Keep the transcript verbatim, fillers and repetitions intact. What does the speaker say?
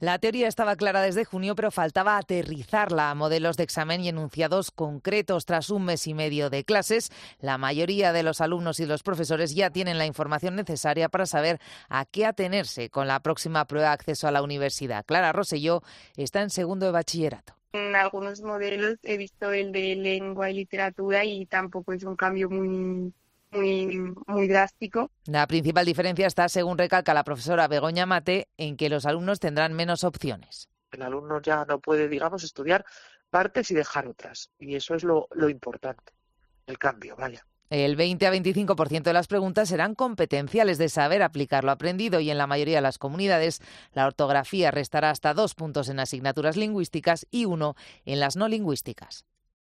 La teoría estaba clara desde junio, pero faltaba aterrizarla a modelos de examen y enunciados concretos. Tras un mes y medio de clases, la mayoría de los alumnos y los profesores ya tienen la información necesaria para saber a qué atenerse con la próxima prueba de acceso a la universidad. Clara Rosselló está en segundo de bachillerato. En algunos modelos he visto el de lengua y literatura y tampoco es un cambio muy... Muy, muy drástico. La principal diferencia está, según recalca la profesora Begoña Mate, en que los alumnos tendrán menos opciones. El alumno ya no puede, digamos, estudiar partes y dejar otras. Y eso es lo, lo importante, el cambio, vaya. El veinte a veinticinco por ciento de las preguntas serán competenciales, de saber aplicar lo aprendido, y en la mayoría de las comunidades la ortografía restará hasta dos puntos en asignaturas lingüísticas y uno en las no lingüísticas.